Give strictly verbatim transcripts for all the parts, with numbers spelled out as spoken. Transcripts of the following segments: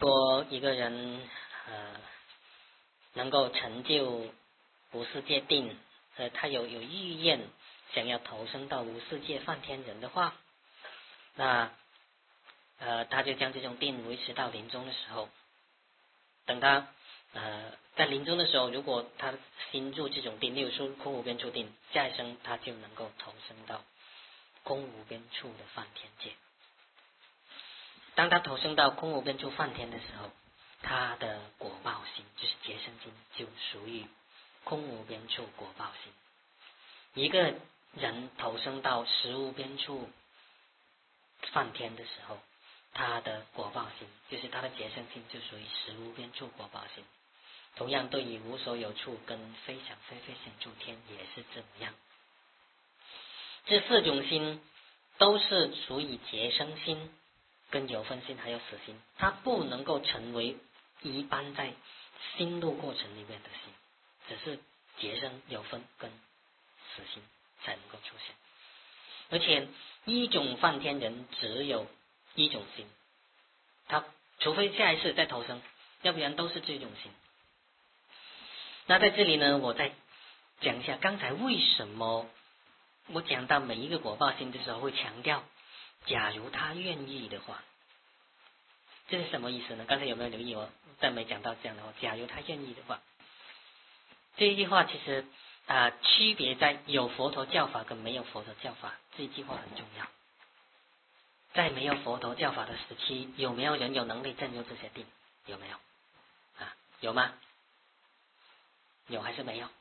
说一个人呃能够成就无世界定，呃他有有意愿想要投生到无世界梵天人的话，那呃他就将这种定维持到临终的时候。等他呃在临终的时候，如果他心入这种定，例如说空无边处定，下一生他就能够投生到空无边处的梵天界。当他投生到空无边处梵天的时候，他的果报心就是结生心就属于空无边处果报心。一个人投生到实无边处梵天的时候，他的果报心就是他的结生心就属于实无边处果报心。同样对于无所有处跟非想非非想处天也是这么样。这四种心都是属于结生心跟有分心还有死心，它不能够成为一般在心路过程里面的心，只是结生有分跟死心才能够出现。而且一种梵天人只有一种心，他除非下一世再投生，要不然都是这种心。那在这里呢，我再讲一下刚才为什么我讲到每一个果报心的时候会强调假如他愿意的话，这是什么意思呢？刚才有没有留意我在没讲到这样的话，假如他愿意的话，这一句话其实啊、呃、区别在有佛陀教法跟没有佛陀教法，这一句话很重要。在没有佛陀教法的时期，有没有人有能力证入这些定？有没有啊？有吗？有还是没有？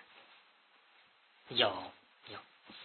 有有。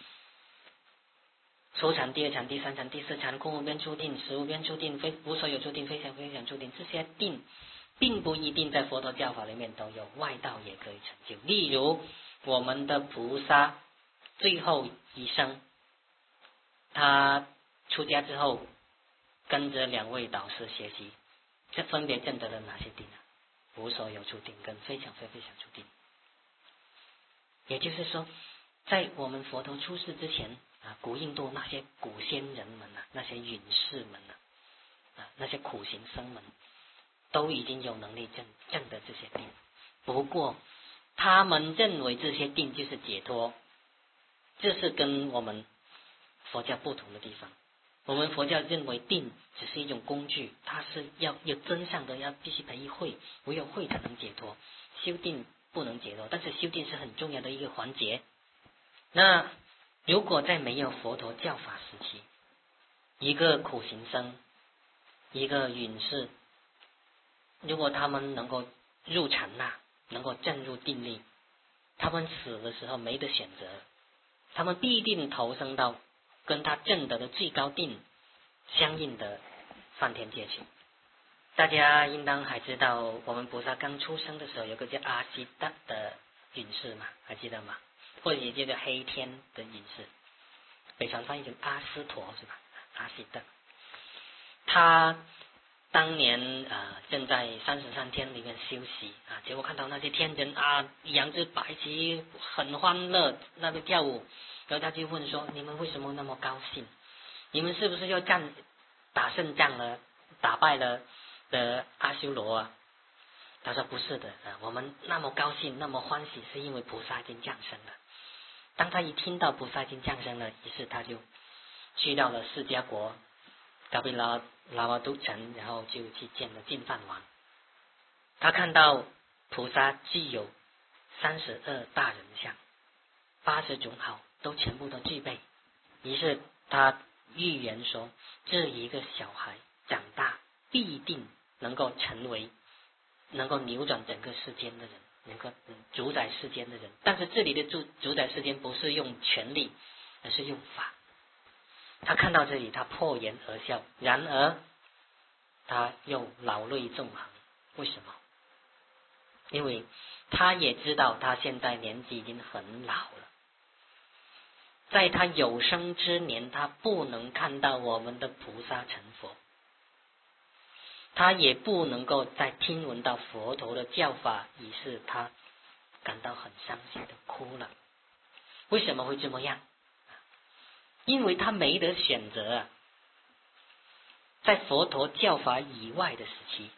初禅、第二禅、第三禅、第四禅、空无边处定、实无边处定、非无所有处定、非想非想处定，这些定并不一定在佛陀教法里面都有，外道也可以成就。例如我们的菩萨最后一生，他出家之后跟着两位导师学习，这分别证得了哪些定呢？无所有处定跟非想非非想处定。也就是说，在我们佛陀出世之前啊，古印度那些古仙人们啊，那些隐士们啊，啊那些苦行僧们，都已经有能力证证得这些定。不过他们认为这些定就是解脱，这是跟我们佛教不同的地方。我们佛教认为定只是一种工具，它是要有真相的，要必须培育慧，唯有慧才能解脱，修定不能解脱，但是修定是很重要的一个环节。那如果在没有佛陀教法时期，一个苦行僧，一个隐士，如果他们能够入禅那，能够证入定力，他们死的时候没得选择，他们必定投生到跟他证得的最高定相应的梵天界去。大家应当还知道，我们菩萨刚出生的时候有个叫阿悉达的隐士嘛，还记得吗？或者也叫做黑天的隐士，北传翻译成阿斯陀是吧？阿悉达，他当年呃正在三十三天里面休息啊，结果看到那些天人啊扬着白旗很欢乐，那边跳舞，然后他就问说：你们为什么那么高兴？你们是不是要战打胜仗了，打败了的阿修罗啊？他说不是的，啊，我们那么高兴那么欢喜，是因为菩萨已经降生了。当他一听到菩萨已经降生了，于是他就去到了释迦国嘎比拉拉瓦都城，然后就去见了净饭王。他看到菩萨具有三十二大人相，八十种好都全部都具备，于是他预言说，这一个小孩长大必定能够成为能够扭转整个世间的人，能够主宰世间的人。但是这里的主主宰世间不是用权力，而是用法。他看到这里，他破颜而笑，然而他又老泪纵横。为什么？因为他也知道他现在年纪已经很老了，在他有生之年，他不能看到我们的菩萨成佛，他也不能够再听闻到佛陀的教法，于是他感到很伤心的哭了。为什么会这么样？因为他没得选择啊。在佛陀教法以外的时期，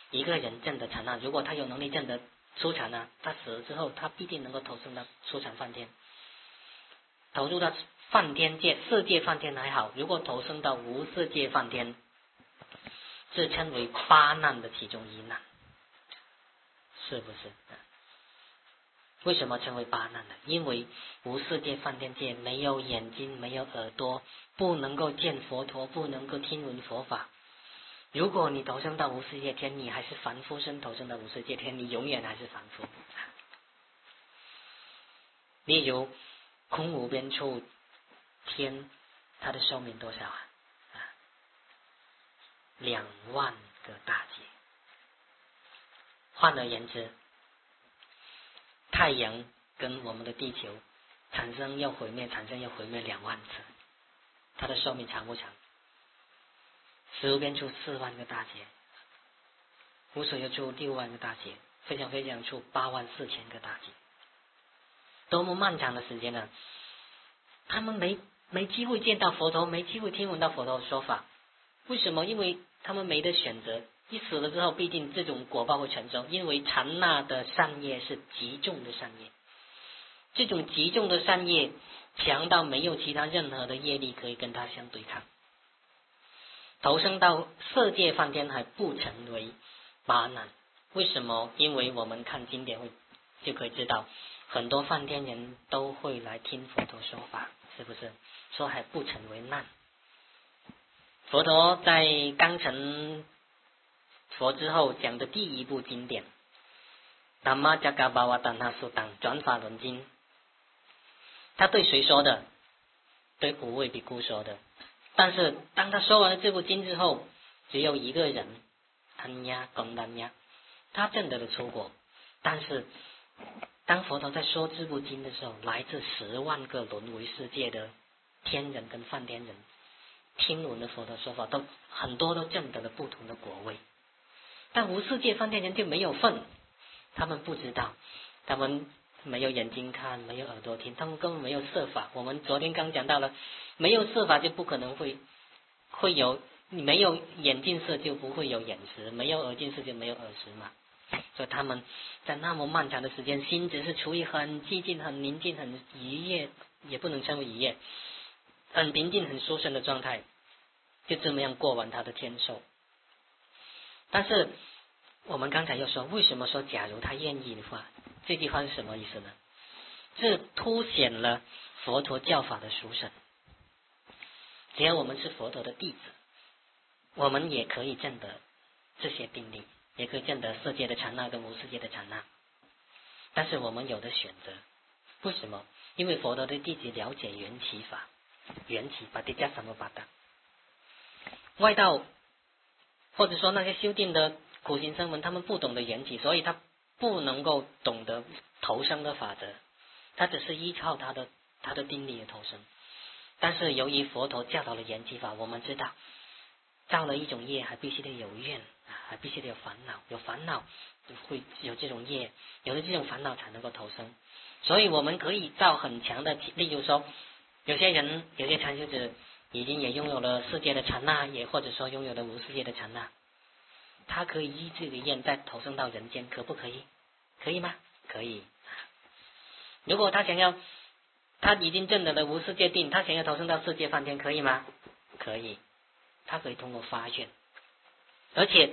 一个人证的禅那，如果他有能力证的初禅呢，他死了之后，他必定能够投生到初禅梵天，投入到梵天界、色界梵天还好，如果投生到无色界梵天，自称为八难的其中一难，是不是？为什么称为八难呢？因为无色界梵天界没有眼睛，没有耳朵，不能够见佛陀，不能够听闻佛法。如果你投生到无色界天，你还是凡夫身投生到无色界天，你永远还是凡夫。例如空无边处天，它的寿命多少啊？两万个大劫。换而言之，太阳跟我们的地球产生要毁灭，产生要毁灭两万次，它的寿命长不长？十无边处四万个大劫，无所有处六万个大劫，非常非常处八万四千个大劫，多么漫长的时间呢？他们没没机会见到佛陀，没机会听闻到佛陀的说法。为什么？因为他们没得选择，一死了之后必定这种果报会承受，因为禅那的善业是极重的善业，这种极重的善业强到没有其他任何的业力可以跟它相对抗。投生到色界梵天还不成为八难，为什么？因为我们看经典会就可以知道，很多梵天人都会来听佛陀说法，是不是？说还不成为难。佛陀在刚成佛之后讲的第一部经典达玛迦嘎巴瓦达那苏当转法轮经，他对谁说的？对五位比丘说的。但是当他说完了这部经之后，只有一个人安呀贡丹呀，他证得了出果。但是当佛陀在说这部经的时候，来自十万个轮回世界的天人跟梵天人听闻了佛陀说法，都很多都证得了不同的果位。但无世界梵天人就没有份，他们不知道，他们没有眼睛看，没有耳朵听，他们根本没有色法。我们昨天刚讲到了，没有色法就不可能会会有，你没有眼镜色就不会有眼识，没有耳镜色就没有耳识嘛。所以他们在那么漫长的时间，心只是处于很寂静、很宁静、很愉悦，也不能称为愉悦，很平静、很舒适的状态，就这么样过完他的天寿。但是我们刚才又说，为什么说假如他愿意的话？这句话是什么意思呢？这凸显了佛陀教法的殊胜。只要我们是佛陀的弟子，我们也可以证得这些定力，也可以证得色界的禅那跟无色界的禅那。但是我们有的选择，为什么？因为佛陀的弟子了解缘起法，缘起巴蒂加什么巴达，外道或者说那些修定的苦行僧们，他们不懂得缘起，所以他不能够懂得投生的法则，他只是依靠他的他的定力的投生。但是由于佛陀教导了缘起法，我们知道造了一种业还必须得有怨，还必须得有烦恼，有烦恼会有这种业，有了这种烦恼才能够投生。所以我们可以造很强的，例如说有些人有些禅修者已经也拥有了世界的禅那，也或者说拥有了无世界的禅那，他可以依这个愿再投生到人间，可不可以？可以吗？可以。如果他想要，他已经证得了无世界定，他想要投生到世界梵天，可以吗？可以。他可以通过发愿，而且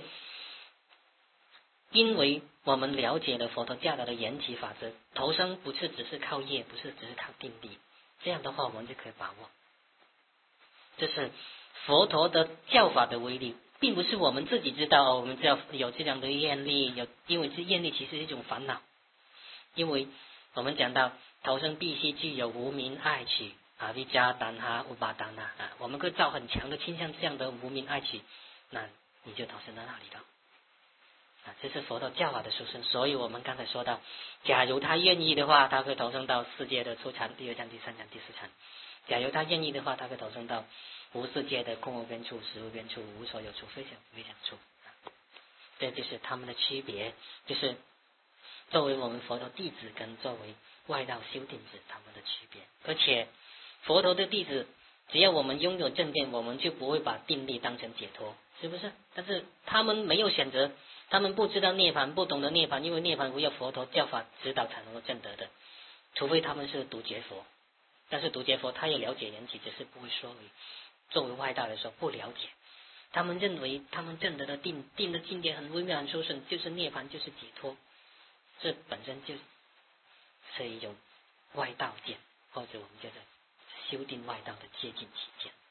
因为我们了解了佛陀教导的缘起法则，投生不是只是靠业，不是只是靠定力，这样的话我们就可以把握。这是佛陀的教法的威力，并不是我们自己知道，我们只要有这样的愿力，有因为这愿力其实是一种烦恼，因为我们讲到投生必须具有无明爱取啊，维加丹哈乌巴丹呐啊，我们可以造很强的倾向这样的无明爱取，那你就投生到那里了啊，这是佛陀教法的殊胜。所以我们刚才说到，假如他愿意的话，他会投生到世界的初禅、第二禅、第三禅、第四禅；假如他愿意的话，他会投生到无世界的空无边处、实无边处、无所有处、非想非想处。这就是他们的区别，就是作为我们佛陀弟子跟作为外道修定者他们的区别。而且佛陀的弟子，只要我们拥有正见，我们就不会把定力当成解脱，是不是？但是他们没有选择， 他们不知道涅槃，不懂得涅槃，因为涅槃不要佛陀教法指导才能够证得的，除非他们是独觉佛。但是独觉佛他也了解缘起，只是不会说而已。作为外道来说不了解，他们认为他们证得的定定的境界很微妙很殊胜，就是涅槃，就是解脱，这本身就是一种外道见，或者我们叫做修定外道的接近起见。